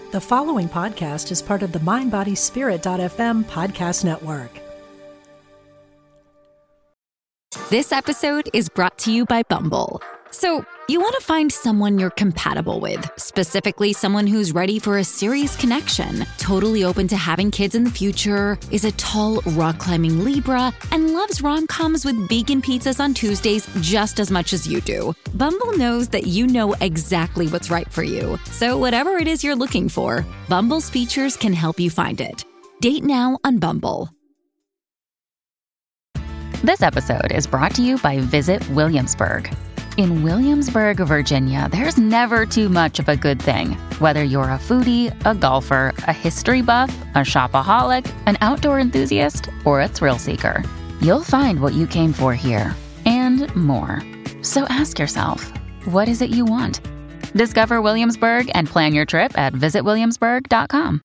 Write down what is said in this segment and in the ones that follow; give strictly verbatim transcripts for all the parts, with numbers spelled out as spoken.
The following podcast is part of the mind body spirit dot f m podcast network. This episode is brought to you by Bumble. So, you want to find someone you're compatible with, specifically someone who's ready for a serious connection, totally open to having kids in the future, is a tall, rock-climbing Libra, and loves rom-coms with vegan pizzas on Tuesdays just as much as you do. Bumble knows that you know exactly what's right for you. So whatever it is you're looking for, Bumble's features can help you find it. Date now on Bumble. This episode is brought to you by Visit Williamsburg. In Williamsburg, Virginia, there's never too much of a good thing. Whether you're a foodie, a golfer, a history buff, a shopaholic, an outdoor enthusiast, or a thrill seeker, you'll find what you came for here and more. So ask yourself, what is it you want? Discover Williamsburg and plan your trip at visit williamsburg dot com.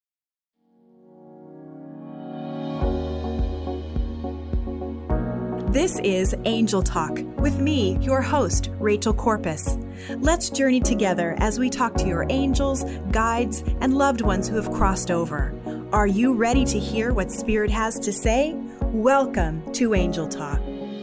This is Angel Talk with me, your host, Rachel Corpus. Let's journey together as we talk to your angels, guides, and loved ones who have crossed over. Are you ready to hear what Spirit has to say? Welcome to Angel Talk.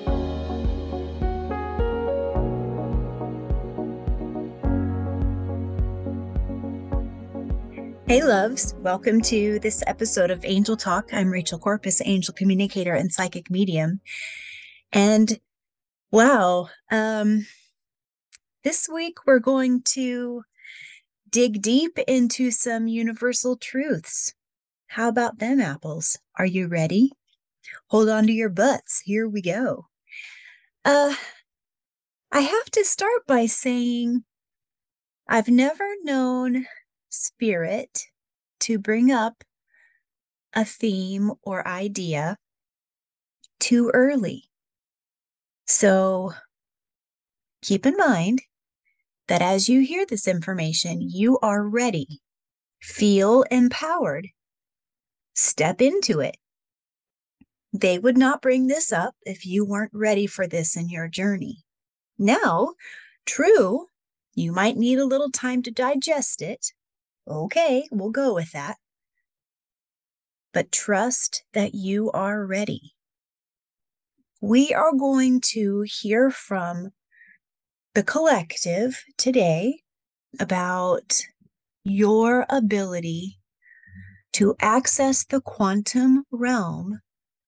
Hey loves, welcome to this episode of Angel Talk. I'm Rachel Corpus, angel communicator and psychic medium. And wow, um, this week we're going to dig deep into some universal truths. How about them apples? Are you ready? Hold on to your butts. Here we go. Uh, I have to start by saying I've never known Spirit to bring up a theme or idea too early. So keep in mind that as you hear this information, you are ready. Feel empowered. Step into it. They would not bring this up if you weren't ready for this in your journey. Now, true, you might need a little time to digest it. Okay, we'll go with that. But trust that you are ready. We are going to hear from the collective today about your ability to access the quantum realm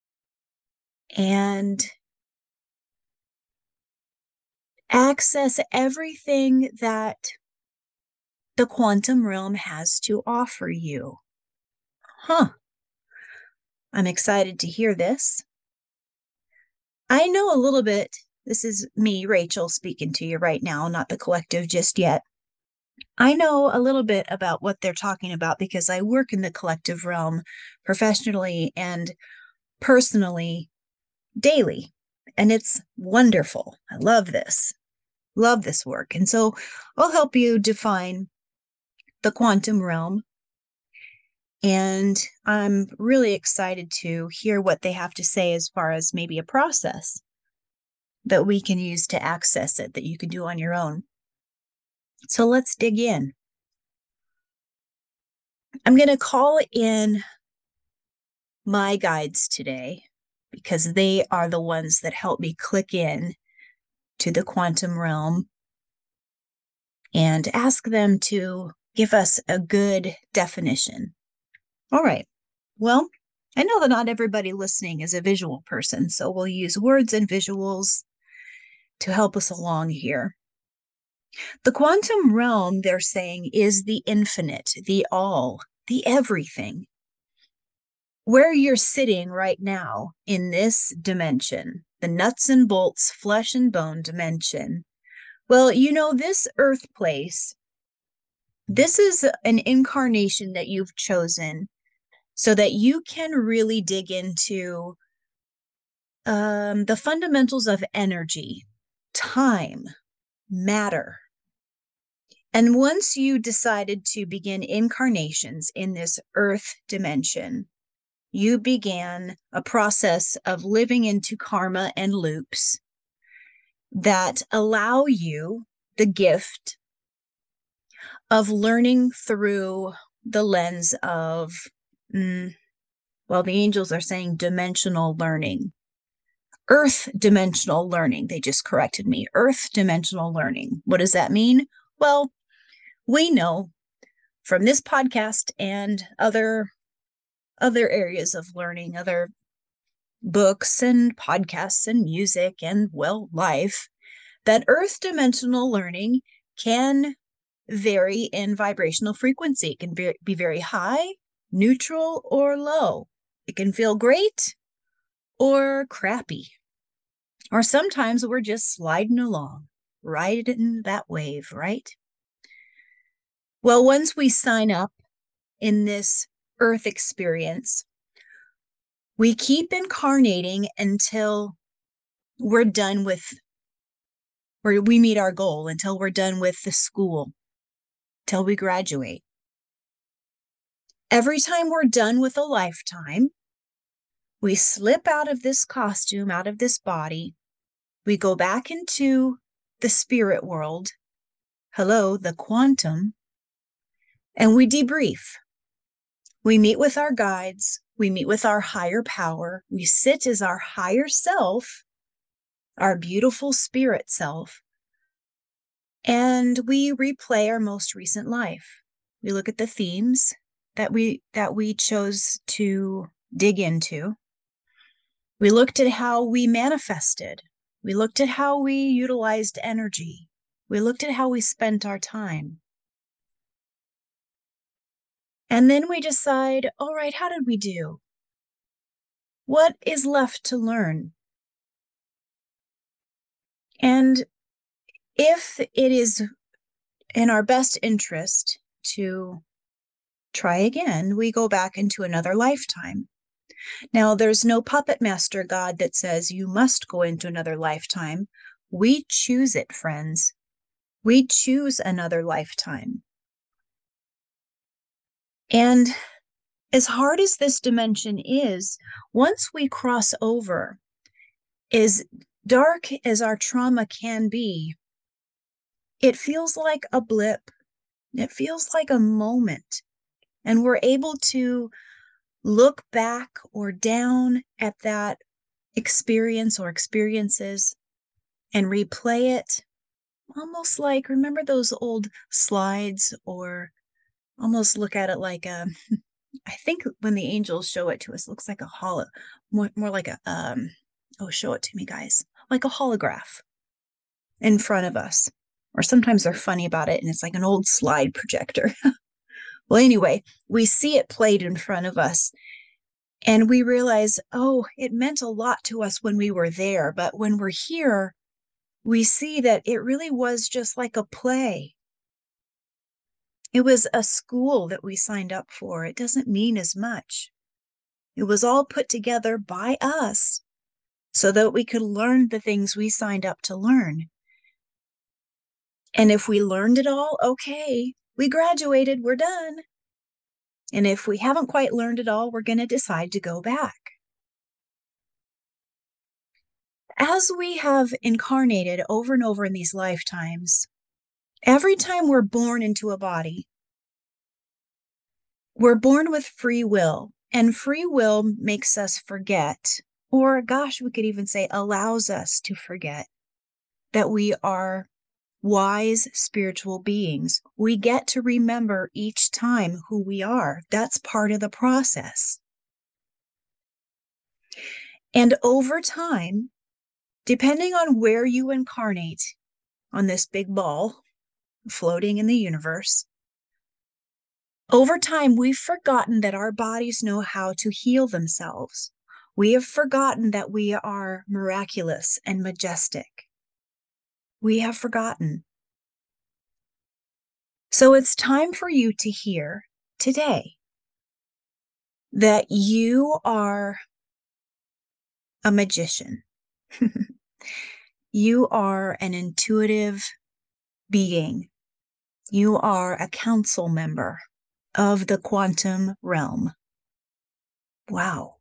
and access everything that the quantum realm has to offer you. Huh. I'm excited to hear this. I know a little bit, this is me, Rachel, speaking to you right now, not the collective just yet. I know a little bit about what they're talking about because I work in the collective realm professionally and personally daily, and it's wonderful. I love this, love this work. And so I'll help you define the quantum realm. And I'm really excited to hear what they have to say as far as maybe a process that we can use to access it that you can do on your own. So let's dig in. I'm going to call in my guides today because they are the ones that help me click in to the quantum realm and ask them to give us a good definition. All right. Well, I know that not everybody listening is a visual person, so we'll use words and visuals to help us along here. The quantum realm, they're saying, is the infinite, the all, the everything. Where you're sitting right now in this dimension, the nuts and bolts, flesh and bone dimension. Well, you know, this earth place, this is an incarnation that you've chosen so that you can really dig into um, the fundamentals of energy, time, matter. And once you decided to begin incarnations in this earth dimension, you began a process of living into karma and loops that allow you the gift of learning through the lens of, mm, well, the angels are saying dimensional learning. Earth dimensional learning. They just corrected me. Earth dimensional learning. What does that mean? Well, we know from this podcast and other other areas of learning, other books and podcasts and music and, well, life, that earth dimensional learning can vary in vibrational frequency. It can be, be very high, neutral, or low. It can feel great or crappy. Or sometimes we're just sliding along, riding that wave, right? Well, once we sign up in this earth experience, we keep incarnating until we're done with, or we meet our goal, until we're done with the school, till we graduate. Every time we're done with a lifetime, we slip out of this costume, out of this body. We go back into the spirit world, hello, the quantum, and we debrief. We meet with our guides. We meet with our higher power. We sit as our higher self, our beautiful spirit self, and we replay our most recent life. We look at the themes that we that we chose to dig into. We looked at how we manifested. We looked at how we utilized energy. We looked at how we spent our time. And then we decide, all right, how did we do? What is left to learn? And if it is in our best interest to try again, we go back into another lifetime. Now, there's no puppet master God that says you must go into another lifetime. We choose it, friends. We choose another lifetime. And as hard as this dimension is, once we cross over, as dark as our trauma can be, it feels like a blip. It feels like a moment. And we're able to look back or down at that experience or experiences and replay it, almost like, remember those old slides, or almost look at it like a, I think when the angels show it to us, it looks like a holo, more, more like a, um, oh, show it to me, guys, like a holograph in front of us. Or sometimes they're funny about it and it's like an old slide projector. Well, anyway, we see it played in front of us and we realize, oh, it meant a lot to us when we were there. But when we're here, we see that it really was just like a play. It was a school that we signed up for. It doesn't mean as much. It was all put together by us so that we could learn the things we signed up to learn. And if we learned it all, okay, we graduated, we're done. And if we haven't quite learned it all, we're going to decide to go back. As we have incarnated over and over in these lifetimes, every time we're born into a body, we're born with free will, and free will makes us forget, or gosh, we could even say allows us to forget that we are wise spiritual beings. We get to remember each time who we are. That's part of the process. And over time, depending on where you incarnate on this big ball floating in the universe, over time, we've forgotten that our bodies know how to heal themselves. We have forgotten that we are miraculous and majestic. We have forgotten. So it's time for you to hear today that you are a magician. You are an intuitive being. You are a council member of the quantum realm. Wow.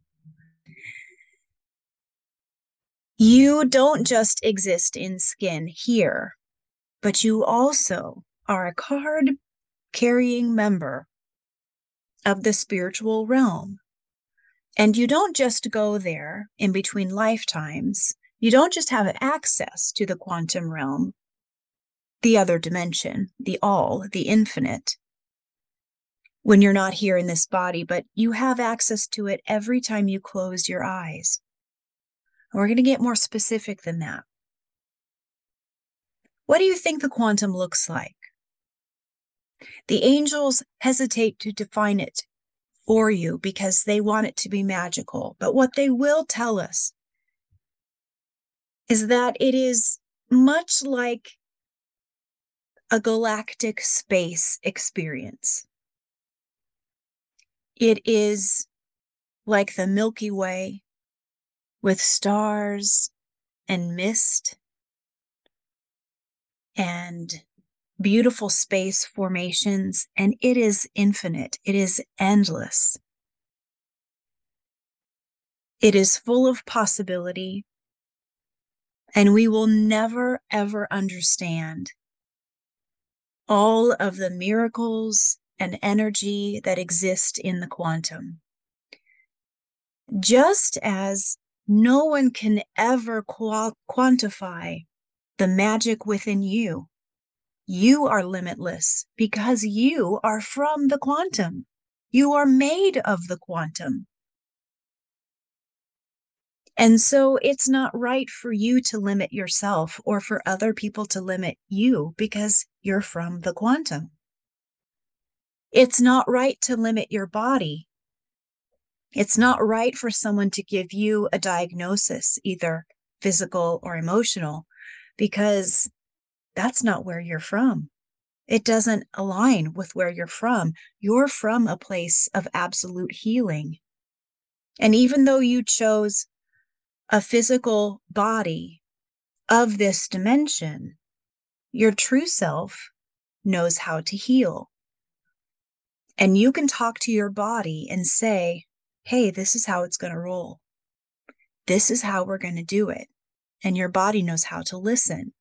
You don't just exist in skin here, but you also are a card-carrying member of the spiritual realm. And you don't just go there in between lifetimes. You don't just have access to the quantum realm, the other dimension, the all, the infinite, when you're not here in this body, but you have access to it every time you close your eyes. And we're going to get more specific than that. What do you think the quantum looks like? The angels hesitate to define it for you because they want it to be magical. But what they will tell us is that it is much like a galactic space experience. It is like the Milky Way with stars and mist and beautiful space formations, and it is infinite. It is endless. It is full of possibility, and we will never, ever understand all of the miracles and energy that exist in the quantum. Just as no one can ever qual- quantify the magic within you, you are limitless because you are from the quantum. You are made of the quantum. And so it's not right for you to limit yourself or for other people to limit you because you're from the quantum. It's not right to limit your body. It's not right for someone to give you a diagnosis, either physical or emotional, because that's not where you're from. It doesn't align with where you're from. You're from a place of absolute healing. And even though you chose a physical body of this dimension, your true self knows how to heal. And you can talk to your body and say, hey, this is how it's going to roll. This is how we're going to do it. And your body knows how to listen.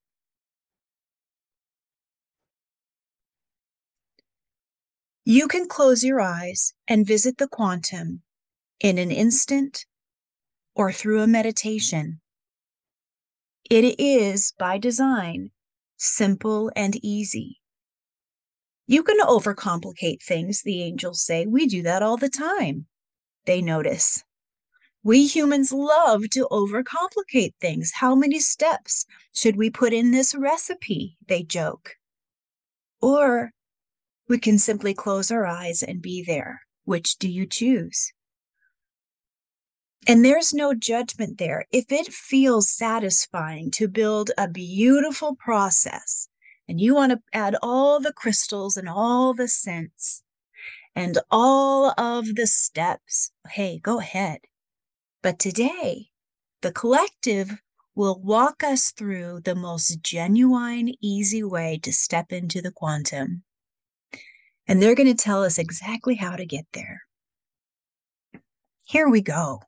You can close your eyes and visit the quantum in an instant or through a meditation. It is, by design, simple and easy. You can overcomplicate things, the angels say. We do that all the time, they notice. We humans love to overcomplicate things. How many steps should we put in this recipe? They joke. Or we can simply close our eyes and be there. Which do you choose? And there's no judgment there. If it feels satisfying to build a beautiful process, and you want to add all the crystals and all the scents and all of the steps, hey, go ahead. But today, the collective will walk us through the most genuine, easy way to step into the quantum. And they're going to tell us exactly how to get there. Here we go.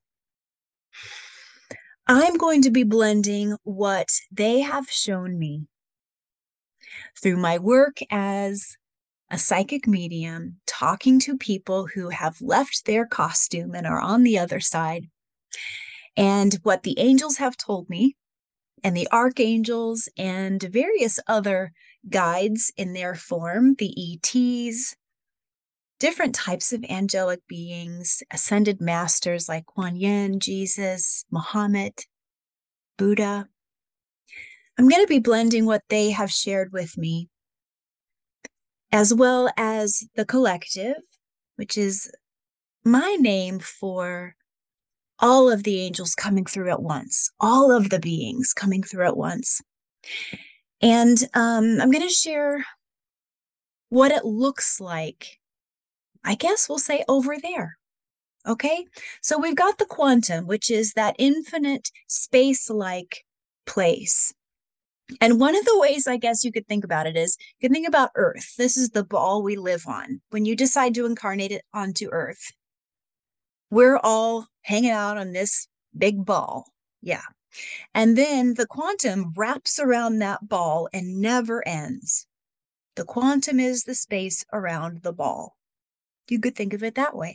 I'm going to be blending what they have shown me through my work as a psychic medium, talking to people who have left their costume and are on the other side, and what the angels have told me, and the archangels and various other guides in their form, the E Ts, different types of angelic beings, ascended masters like Kuan Yin, Jesus, Muhammad, Buddha. I'm going to be blending what they have shared with me, as well as the collective, which is my name for all of the angels coming through at once, all of the beings coming through at once. And um, I'm going to share what it looks like, I guess we'll say over there. Okay, so we've got the quantum, which is that infinite space-like place. And one of the ways I guess you could think about it is, you can think about Earth. This is the ball we live on. When you decide to incarnate it onto Earth, we're all hanging out on this big ball. Yeah. And then the quantum wraps around that ball and never ends. The quantum is the space around the ball. You could think of it that way.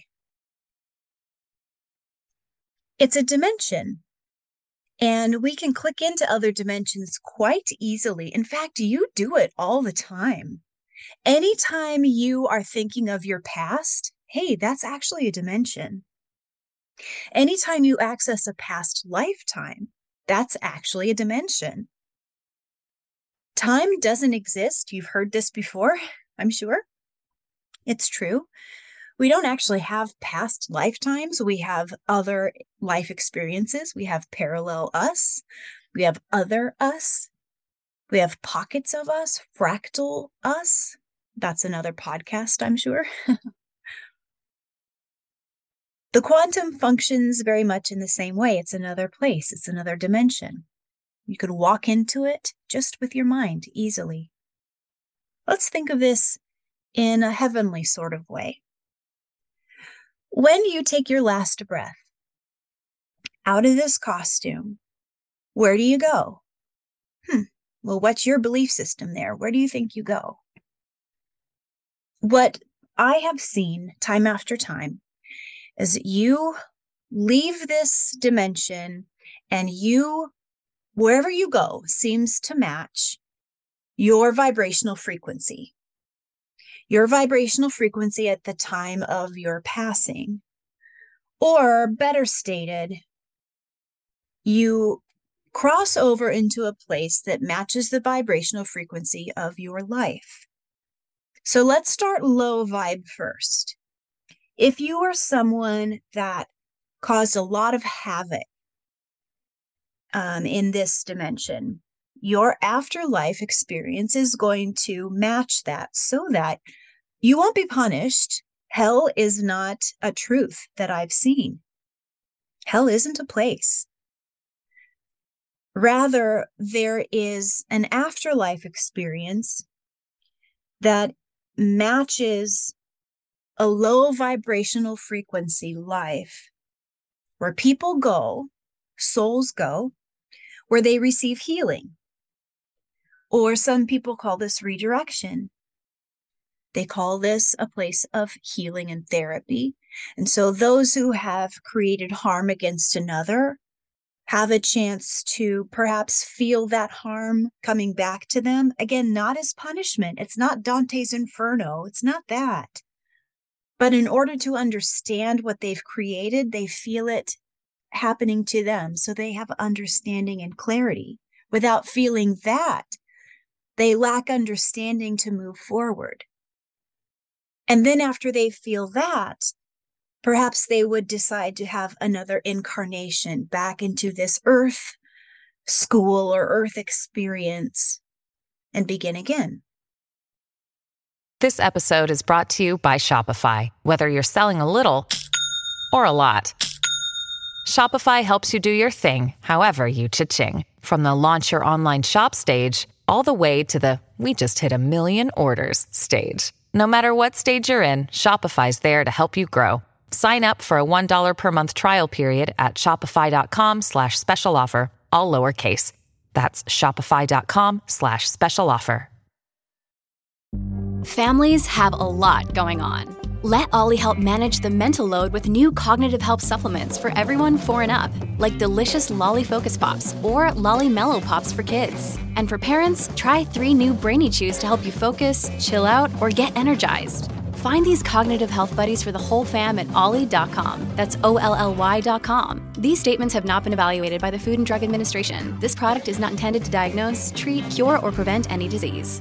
It's a dimension, and we can click into other dimensions quite easily. In fact, you do it all the time. Anytime you are thinking of your past, hey, that's actually a dimension. Anytime you access a past lifetime, that's actually a dimension. Time doesn't exist. You've heard this before, I'm sure. It's true. We don't actually have past lifetimes. We have other life experiences. We have parallel us. We have other us. We have pockets of us, fractal us. That's another podcast, I'm sure. The quantum functions very much in the same way. It's another place. It's another dimension. You could walk into it just with your mind easily. Let's think of this in a heavenly sort of way. When you take your last breath out of this costume, where do you go? Hmm. Well, what's your belief system there? Where do you think you go? What I have seen time after time is you leave this dimension and you, wherever you go, seems to match your vibrational frequency. Your vibrational frequency at the time of your passing. Or better stated, you cross over into a place that matches the vibrational frequency of your life. So let's start low vibe first. If you are someone that caused a lot of havoc um, in this dimension, your afterlife experience is going to match that so that you won't be punished. Hell is not a truth that I've seen. Hell isn't a place. Rather, there is an afterlife experience that matches a low vibrational frequency life where people go, souls go, where they receive healing. Or some people call this redirection. They call this a place of healing and therapy. And so those who have created harm against another have a chance to perhaps feel that harm coming back to them. Again, not as punishment. It's not Dante's Inferno. It's not that. But in order to understand what they've created, they feel it happening to them. So they have understanding and clarity. Without feeling that, they lack understanding to move forward. And then after they feel that, perhaps they would decide to have another incarnation back into this earth school or earth experience and begin again. This episode is brought to you by Shopify. Whether you're selling a little or a lot, Shopify helps you do your thing, however you cha-ching. From the launch your online shop stage, all the way to the we just hit a million orders stage. No matter what stage you're in, Shopify's there to help you grow. Sign up for a one dollar per month trial period at shopify.com slash special offer, all lowercase. That's shopify.com slash special offer. Families have a lot going on. Let Ollie help manage the mental load with new cognitive help supplements for everyone four and up, like delicious Lolly Focus Pops or Lolly Mellow Pops for kids. And for parents, try three new Brainy Chews to help you focus, chill out, or get energized. Find these cognitive health buddies for the whole fam at ollie dot com. That's O L L Y dot com. These statements have not been evaluated by the Food and Drug Administration. This product is not intended to diagnose, treat, cure, or prevent any disease.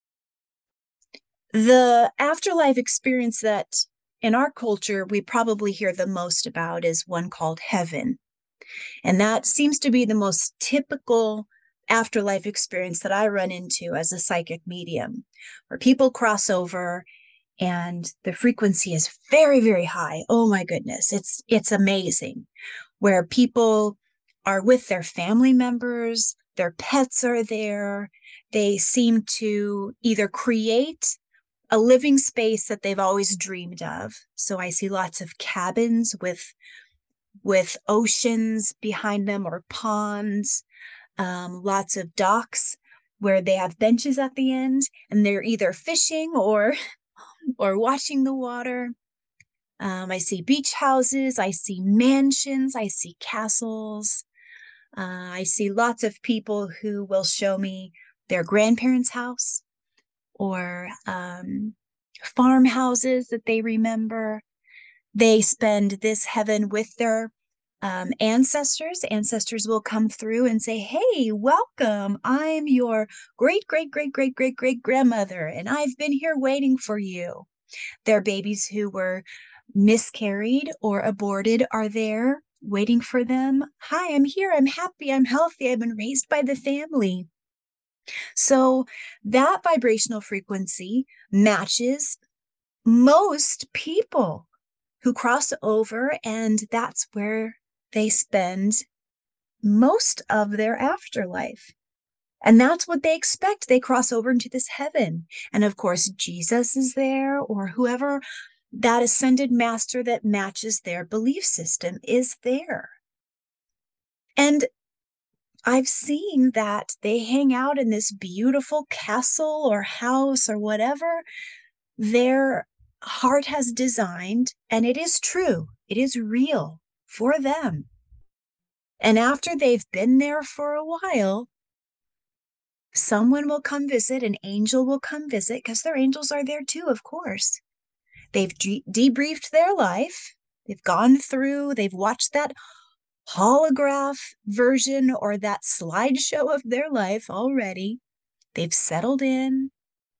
The afterlife experience that in our culture we probably hear the most about is one called heaven. And that seems to be the most typical afterlife experience that I run into as a psychic medium, where people cross over and the frequency is very, very high. Oh my goodness, it's it's amazing. Where people are with their family members, their pets are there. They seem to either create a living space that they've always dreamed of. So I see lots of cabins with with oceans behind them or ponds, um, lots of docks where they have benches at the end and they're either fishing or or watching the water. Um, I see beach houses, I see mansions, I see castles. Uh, I see lots of people who will show me their grandparents' house or um, farmhouses that they remember. They spend this heaven with their um, ancestors. Ancestors will come through and say, hey, welcome. I'm your great, great, great, great, great, great grandmother, and I've been here waiting for you. Their babies who were miscarried or aborted are there waiting for them. Hi, I'm here. I'm happy. I'm healthy. I've been raised by the family. So that vibrational frequency matches most people who cross over, and that's where they spend most of their afterlife. And that's what they expect. They cross over into this heaven. And of course, Jesus is there, or whoever that ascended master that matches their belief system is there. And I've seen that they hang out in this beautiful castle or house or whatever their heart has designed, and it is true, it is real for them. And after they've been there for a while, someone will come visit, an angel will come visit, because their angels are there too, of course. They've de- debriefed their life, they've gone through, they've watched that holograph version or that slideshow of their life already. They've settled in.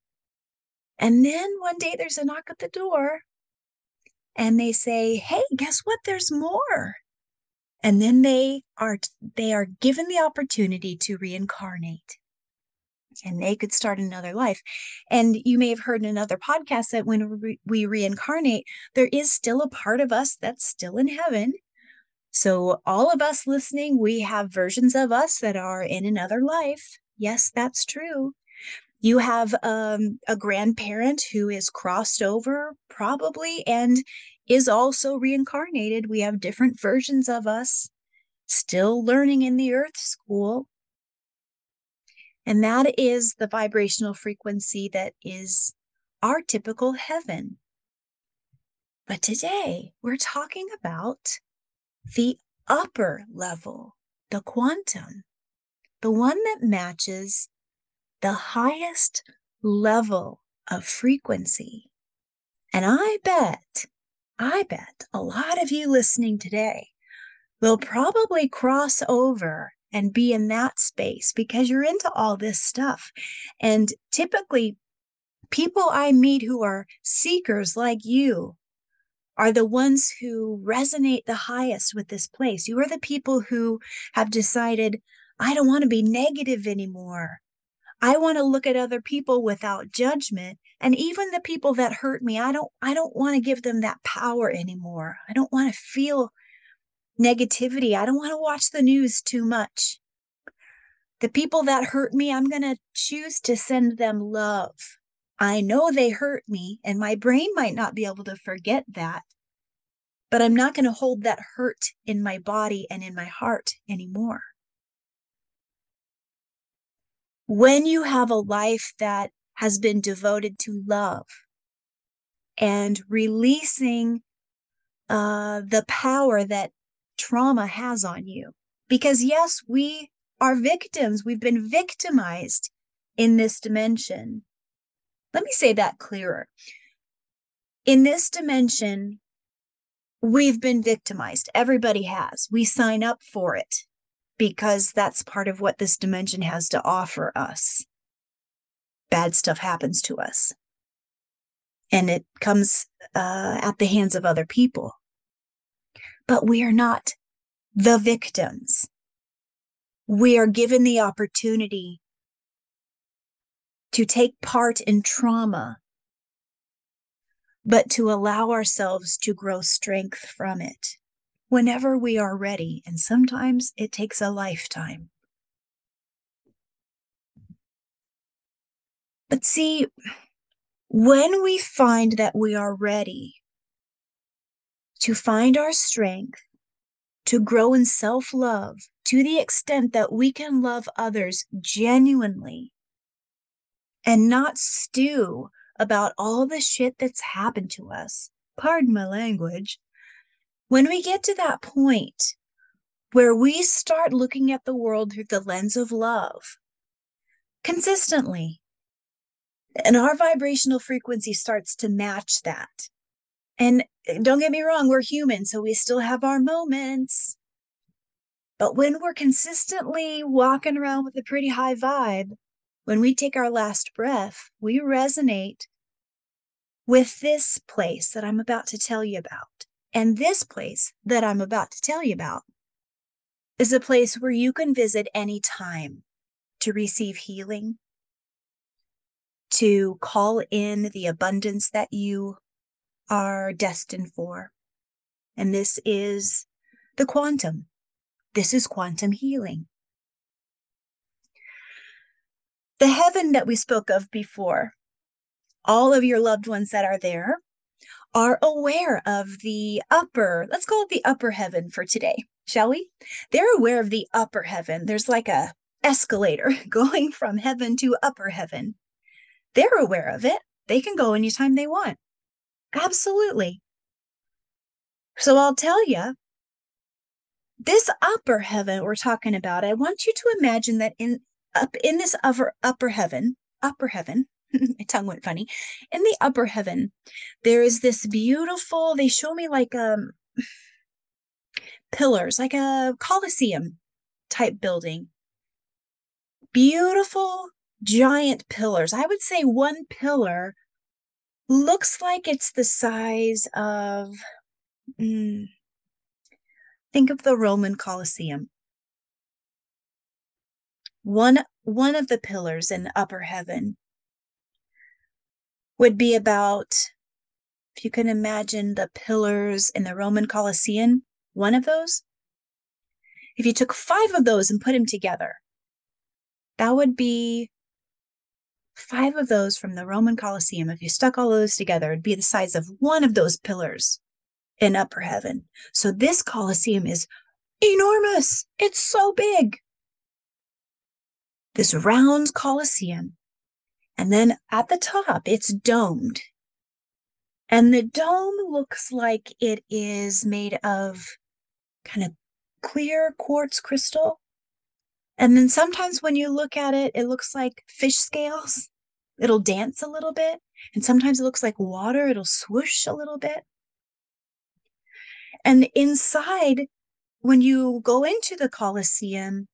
And then one day there's a knock at the door and they say, hey, guess what? There's more. And then they are, they are given the opportunity to reincarnate. And they could start another life. And you may have heard in another podcast that when re- we reincarnate, there is still a part of us that's still in heaven. So all of us listening, we have versions of us that are in another life. Yes, that's true. You have um, a grandparent who is crossed over probably and is also reincarnated. We have different versions of us still learning in the earth school. And that is the vibrational frequency that is our typical heaven. But today we're talking about the upper level, the quantum, the one that matches the highest level of frequency. And I bet, I bet a lot of you listening today will probably cross over and be in that space because you're into all this stuff. And typically, people I meet who are seekers like you are the ones who resonate the highest with this place. You are the people who have decided, I don't want to be negative anymore. I want to look at other people without judgment. And even the people that hurt me, I don't, I don't want to give them that power anymore. I don't want to feel negativity. I don't want to watch the news too much. The people that hurt me, I'm going to choose to send them love. I know they hurt me, and my brain might not be able to forget that, but I'm not going to hold that hurt in my body and in my heart anymore. When you have a life that has been devoted to love and releasing uh, the power that trauma has on you, because yes, we are victims. We've been victimized in this dimension. Let me say that clearer. In this dimension, we've been victimized. Everybody has. We sign up for it because that's part of what this dimension has to offer us. Bad stuff happens to us, and it comes uh, at the hands of other people. But we are not the victims. We are given the opportunity to take part in trauma, but to allow ourselves to grow strength from it whenever we are ready. And sometimes it takes a lifetime. But see, when we find that we are ready to find our strength, to grow in self-love to the extent that we can love others genuinely and not stew about all the shit that's happened to us, pardon my language, when we get to that point where we start looking at the world through the lens of love consistently, and our vibrational frequency starts to match that. And don't get me wrong, we're human, so we still have our moments. But when we're consistently walking around with a pretty high vibe, when we take our last breath, we resonate with this place that I'm about to tell you about. And this place that I'm about to tell you about is a place where you can visit anytime to receive healing, to call in the abundance that you are destined for. And this is the quantum. This is quantum healing. The heaven that we spoke of before, all of your loved ones that are there are aware of the upper, let's call it the upper heaven for today, shall we? They're aware of the upper heaven. There's like a escalator going from heaven to upper heaven. They're aware of it. They can go anytime they want. Absolutely. So I'll tell you, this upper heaven we're talking about, I want you to imagine that in up in this upper upper heaven, upper heaven, my tongue went funny. In the upper heaven, there is this beautiful, they show me like um pillars, like a Colosseum type building. Beautiful giant pillars. I would say one pillar looks like it's the size of mm, think of the Roman Colosseum. One, one of the pillars in upper heaven would be about, if you can imagine the pillars in the Roman Colosseum, one of those, if you took five of those and put them together, that would be five of those from the Roman Colosseum. If you stuck all those together, it'd be the size of one of those pillars in upper heaven. So this Colosseum is enormous. It's so big. This round Colosseum. And then at the top, it's domed. And the dome looks like it is made of kind of clear quartz crystal. And then sometimes when you look at it, it looks like fish scales. It'll dance a little bit. And sometimes it looks like water. It'll swoosh a little bit. And inside, when you go into the Colosseum,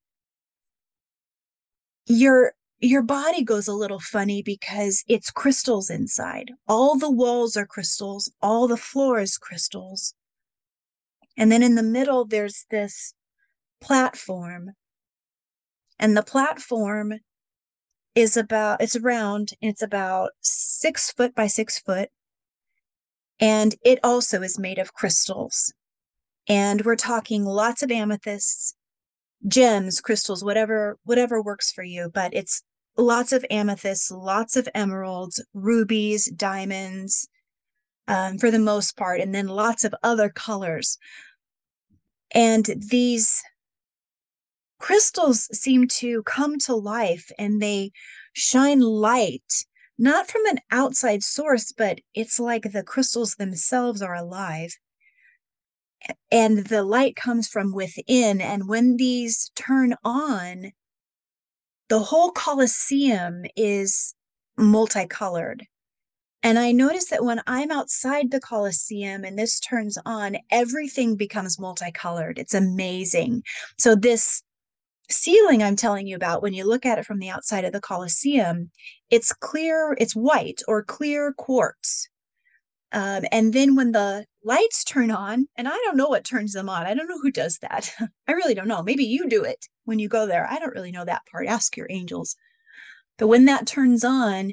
your your body goes a little funny because it's crystals inside. All the walls are crystals. All the floor is crystals. And then in the middle, there's this platform. And the platform is about, it's round, and it's about six foot by six foot. And it also is made of crystals. And we're talking lots of amethysts, gems, crystals, whatever, whatever works for you. But it's lots of amethysts, lots of emeralds, rubies, diamonds, um, for the most part, and then lots of other colors. And these crystals seem to come to life and they shine light, not from an outside source, but it's like the crystals themselves are alive. And the light comes from within. And when these turn on, the whole Colosseum is multicolored. And I notice that when I'm outside the Colosseum and this turns on, everything becomes multicolored. It's amazing. So this ceiling I'm telling you about, when you look at it from the outside of the Colosseum, it's clear, it's white or clear quartz. Um, and then when the lights turn on, and I don't know what turns them on. I don't know who does that. I really don't know. Maybe you do it when you go there. I don't really know that part. Ask your angels. But when that turns on,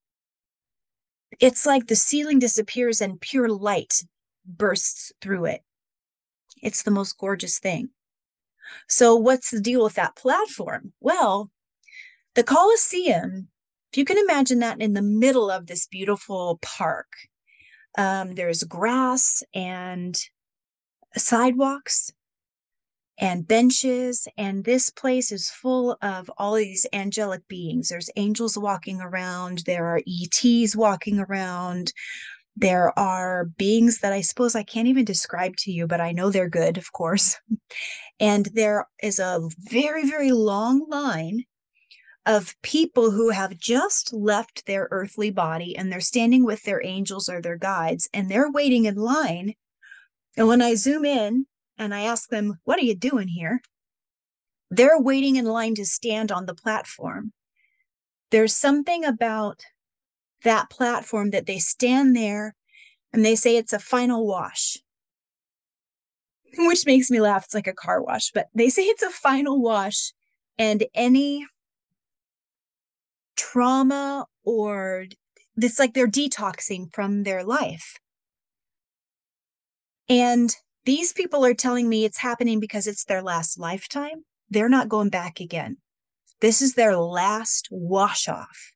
it's like the ceiling disappears and pure light bursts through it. It's the most gorgeous thing. So what's the deal with that platform? Well, the Colosseum, if you can imagine that in the middle of this beautiful park, um, there's grass and sidewalks and benches, and this place is full of all these angelic beings. There's angels walking around, there are E Ts walking around, There are beings that I suppose I can't even describe to you, but I know they're good, of course. And there is a very, very long line of people who have just left their earthly body and they're standing with their angels or their guides and they're waiting in line. And when I zoom in and I ask them, what are you doing here? They're waiting in line to stand on the platform. There's something about that platform that they stand there and they say it's a final wash, which makes me laugh. It's like a car wash, but they say it's a final wash, and any trauma or it's like they're detoxing from their life. And these people are telling me it's happening because it's their last lifetime. They're not going back again. This is their last wash off.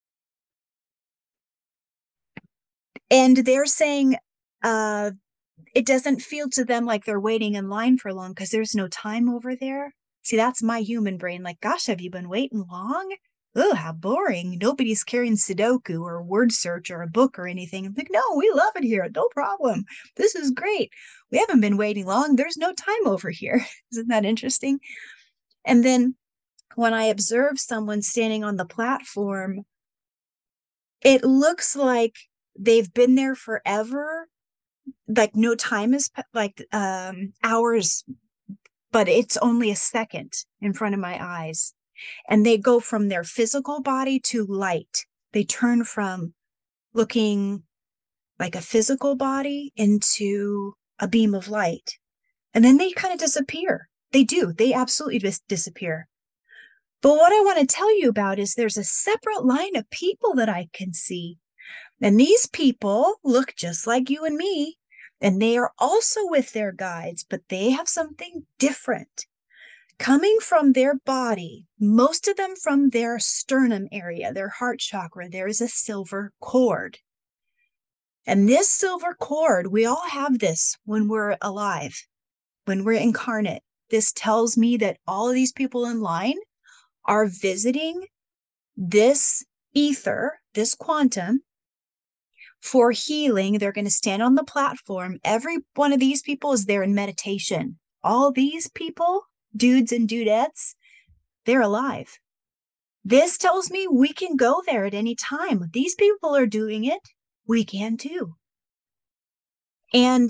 And they're saying uh, it doesn't feel to them like they're waiting in line for long because there's no time over there. See, that's my human brain. Like, gosh, have you been waiting long? Oh, how boring. Nobody's carrying Sudoku or word search or a book or anything. I'm like, no, we love it here. No problem. This is great. We haven't been waiting long. There's no time over here. Isn't that interesting? And then when I observe someone standing on the platform, it looks like they've been there forever. Like no time is like um, hours, but it's only a second in front of my eyes. And they go from their physical body to light. They turn from looking like a physical body into a beam of light. And then they kind of disappear. They do. They absolutely just disappear. But what I want to tell you about is there's a separate line of people that I can see. And these people look just like you and me. And they are also with their guides, but they have something different. Coming from their body, most of them from their sternum area, their heart chakra, there is a silver cord. And this silver cord, we all have this when we're alive, when we're incarnate. This tells me that all of these people in line are visiting this ether, this quantum, for healing. They're going to stand on the platform. Every one of these people is there in meditation. All these people, dudes and dudettes, they're alive. This tells me we can go there at any time. These people are doing it. We can too. And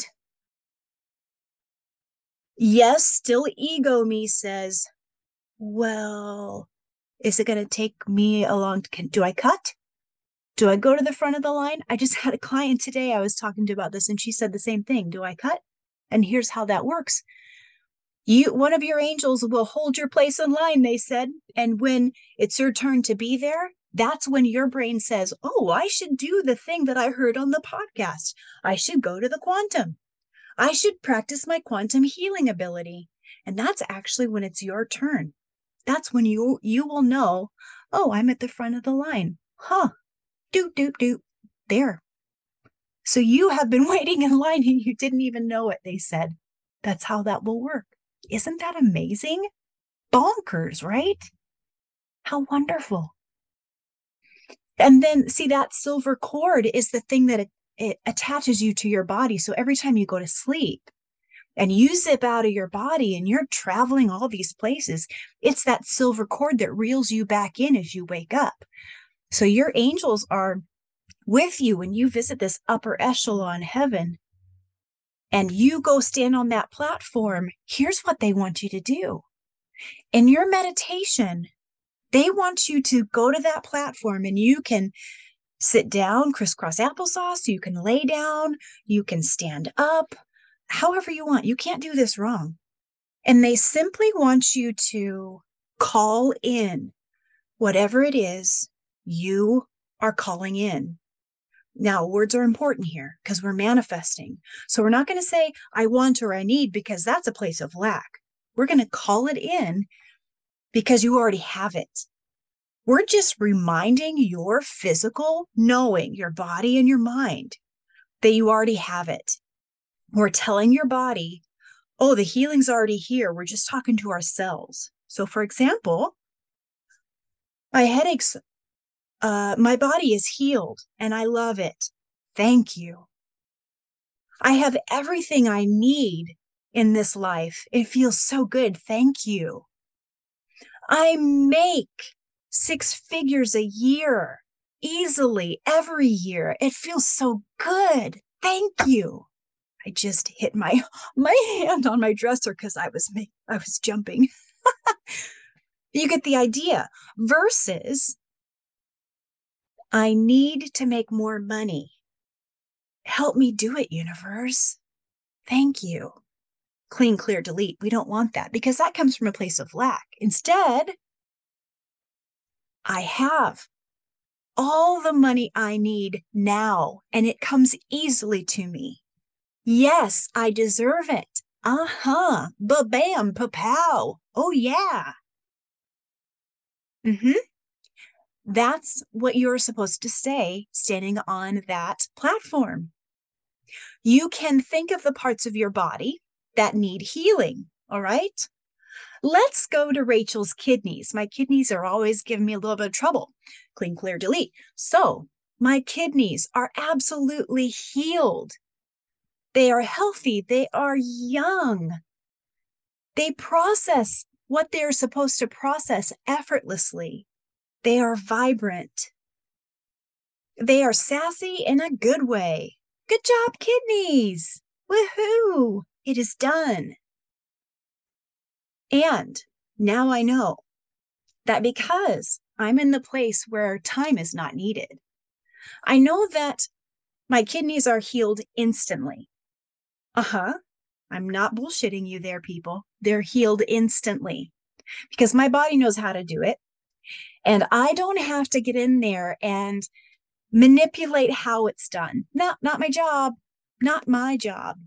yes, still ego me says, well, is it going to take me a long time? Do I cut? Do I go to the front of the line? I just had a client today I was talking to about this, and she said the same thing. Do I cut? And here's how that works. You, one of your angels will hold your place in line, they said. And when it's your turn to be there, that's when your brain says, oh, I should do the thing that I heard on the podcast. I should go to the quantum. I should practice my quantum healing ability. And that's actually when it's your turn. That's when you, you will know, oh, I'm at the front of the line. Huh. Doop, doop, doop. There. So you have been waiting in line and you didn't even know it, they said. That's how that will work. Isn't that amazing? Bonkers, right? How wonderful. And then, see, that silver cord is the thing that it, it attaches you to your body. So every time you go to sleep and you zip out of your body and you're traveling all these places, it's that silver cord that reels you back in as you wake up. So your angels are with you when you visit this upper echelon heaven and you go stand on that platform. Here's what they want you to do. In your meditation, they want you to go to that platform and you can sit down, crisscross applesauce. You can lay down. You can stand up, however you want. You can't do this wrong. And they simply want you to call in whatever it is you are calling in. Now, words are important here because we're manifesting. So we're not going to say, I want or I need, because that's a place of lack. We're going to call it in because you already have it. We're just reminding your physical knowing, your body and your mind, that you already have it. We're telling your body, oh, the healing's already here. We're just talking to ourselves. So for example, my headaches, uh, my body is healed and I love it. Thank you. I have everything I need in this life. It feels so good. Thank you. I make six figures a year easily every year. It feels so good. Thank you. I just hit my my hand on my dresser because I was I was jumping. You get the idea. Versus, I need to make more money. Help me do it, universe. Thank you. Clean, clear, delete. We don't want that because that comes from a place of lack. Instead, I have all the money I need now, and it comes easily to me. Yes, I deserve it. Uh-huh. Ba-bam, pa-pow. Oh, yeah. Mm-hmm. That's what you're supposed to say standing on that platform. You can think of the parts of your body that need healing, all right? Let's go to Rachel's kidneys. My kidneys are always giving me a little bit of trouble. Clean, clear, delete. So my kidneys are absolutely healed. They are healthy. They are young. They process what they're supposed to process effortlessly. They are vibrant. They are sassy in a good way. Good job, kidneys. Woohoo! It is done. And now I know that because I'm in the place where time is not needed, I know that my kidneys are healed instantly. Uh-huh. I'm not bullshitting you there, people. They're healed instantly because my body knows how to do it. And I don't have to get in there and manipulate how it's done. Not, not my job. Not my job.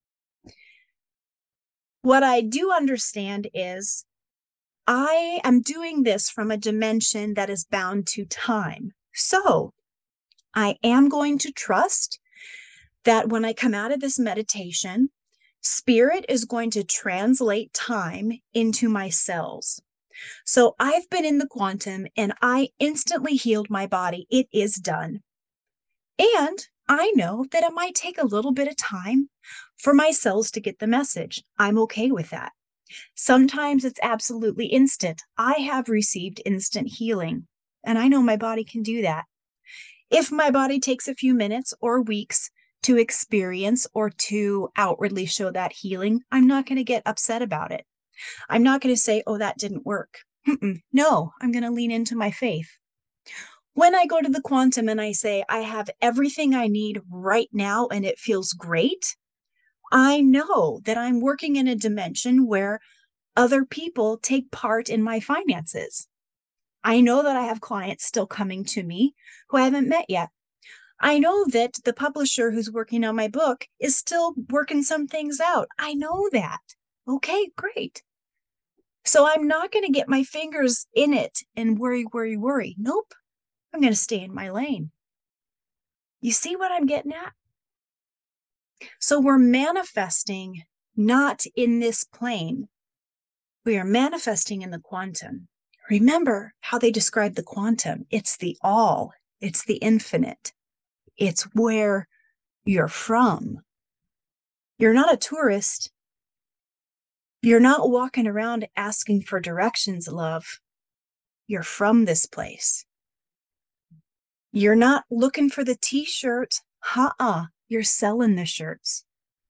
What I do understand is I am doing this from a dimension that is bound to time. So I am going to trust that when I come out of this meditation, Spirit is going to translate time into my cells. So I've been in the quantum and I instantly healed my body. It is done. And I know that it might take a little bit of time for my cells to get the message. I'm okay with that. Sometimes it's absolutely instant. I have received instant healing, and I know my body can do that. If my body takes a few minutes or weeks to experience or to outwardly show that healing, I'm not going to get upset about it. I'm not going to say, oh, that didn't work. Mm-mm. No, I'm going to lean into my faith. When I go to the quantum and I say, I have everything I need right now and it feels great, I know that I'm working in a dimension where other people take part in my finances. I know that I have clients still coming to me who I haven't met yet. I know that the publisher who's working on my book is still working some things out. I know that. Okay, great. So I'm not going to get my fingers in it and worry, worry, worry. Nope. I'm going to stay in my lane. You see what I'm getting at? So we're manifesting not in this plane. We are manifesting in the quantum. Remember how they describe the quantum. It's the all. It's the infinite. It's where you're from. You're not a tourist. You're not walking around asking for directions, love. You're from this place. You're not looking for the t-shirt. Uh-uh. You're selling the shirts.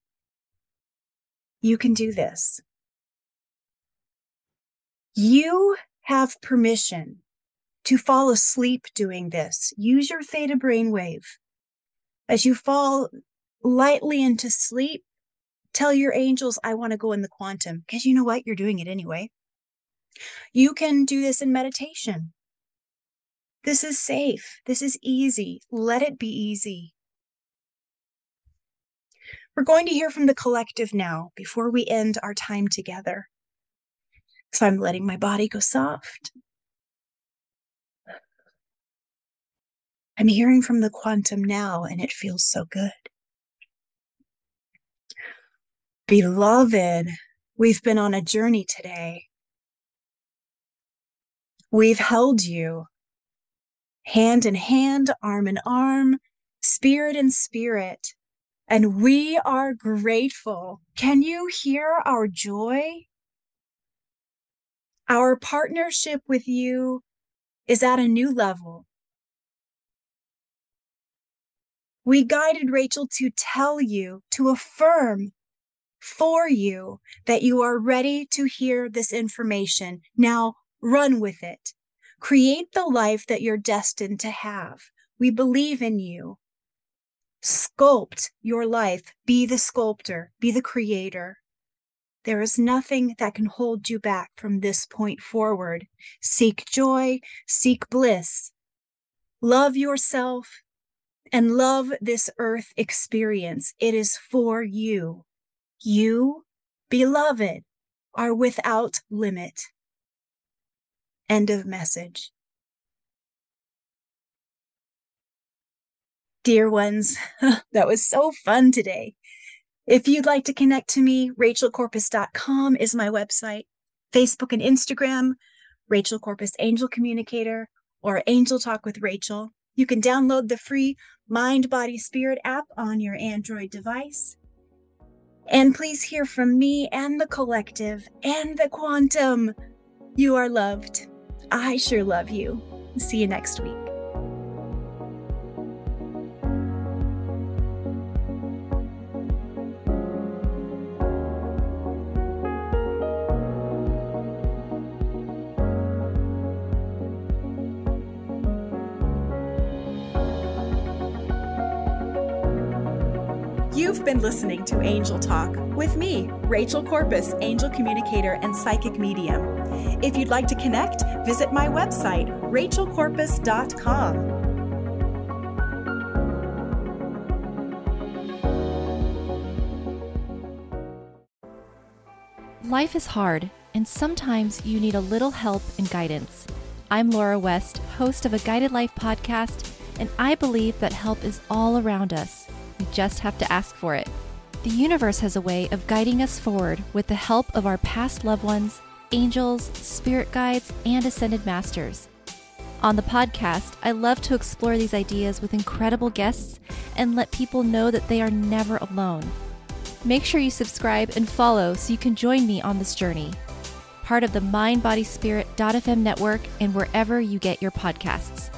You can do this. You have permission to fall asleep doing this. Use your theta brainwave. As you fall lightly into sleep, tell your angels, I want to go in the quantum. Because you know what? You're doing it anyway. You can do this in meditation. This is safe. This is easy. Let it be easy. We're going to hear from the collective now before we end our time together. So I'm letting my body go soft. I'm hearing from the quantum now, and it feels so good. Beloved, we've been on a journey today. We've held you hand in hand, arm in arm, spirit and spirit. And we are grateful. Can you hear our joy? Our partnership with you is at a new level. We guided Rachel to tell you, to affirm for you that you are ready to hear this information. Now run with it. Create the life that you're destined to have. We believe in you. Sculpt your life. Be the sculptor. Be the creator. There is nothing that can hold you back from this point forward. Seek joy. Seek bliss. Love yourself and love this earth experience. It is for you. You, beloved, are without limit. End of message. Dear ones, that was so fun today. If you'd like to connect to me, rachel corpus dot com is my website. Facebook and Instagram, Rachel Corpus Angel Communicator, or Angel Talk with Rachel. You can download the free Mind, Body, Spirit app on your Android device. And please hear from me and the collective and the quantum. You are loved. I sure love you. See you next week. You've been listening to Angel Talk with me, Rachel Corpus, Angel Communicator and Psychic Medium. If you'd like to connect, visit my website, rachel corpus dot com. Life is hard, and sometimes you need a little help and guidance. I'm Laura West, host of a Guided Life podcast, and I believe that help is all around us. We just have to ask for it. The universe has a way of guiding us forward with the help of our past loved ones, angels, spirit guides, and ascended masters. On the podcast, I love to explore these ideas with incredible guests and let people know that they are never alone. Make sure you subscribe and follow so you can join me on this journey. Part of the mind body spirit dot f m network and wherever you get your podcasts.